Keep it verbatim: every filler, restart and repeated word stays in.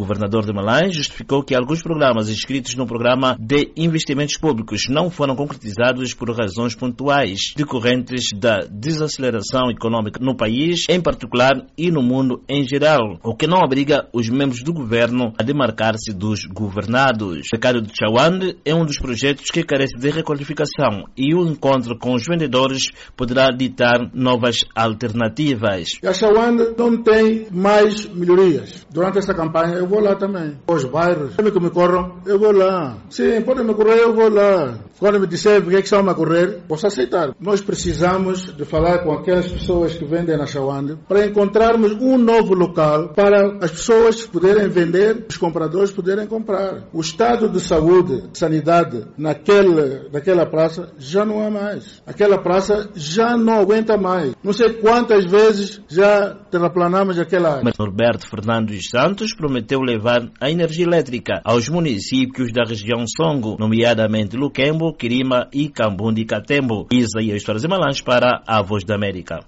O governador de Malém justificou que alguns programas inscritos no programa de investimentos públicos não foram concretizados por razões pontuais decorrentes da desaceleração econômica no país, em particular, e no mundo em geral, o que não obriga os membros do governo a demarcar-se dos governados. O mercado de Chawande é um dos projetos que carece de requalificação e o encontro com os vendedores poderá ditar novas alternativas. A Chawande não tem mais melhorias. Durante esta campanha eu vou lá também. Os bairros, que me corram, eu vou lá. Sim, podem me correr, eu vou lá. Quando me disserem porque é que estão a correr, posso aceitar. Nós precisamos de falar com aquelas pessoas que vendem na Chawande para encontrarmos um novo local para as pessoas poderem vender, os compradores poderem comprar. O estado de saúde, sanidade naquela, naquela praça já não há mais. Aquela praça já não aguenta mais. Não sei quantas vezes já terraplanamos aquela área. Norberto Fernando dos Santos prometeu levar a energia elétrica aos municípios da região Songo, nomeadamente Luquembo, Quirima e Cambundi Catembo. Isaías Torres e Malães para a Voz da América.